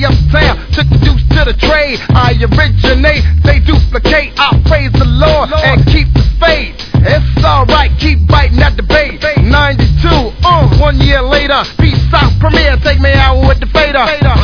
uptown, took the deuce to the trade. I originate, they duplicate. I praise the Lord and keep the faith. It's alright, keep biting at the bait. 92, 1 year later, peace out, premiere, take me out with the fader.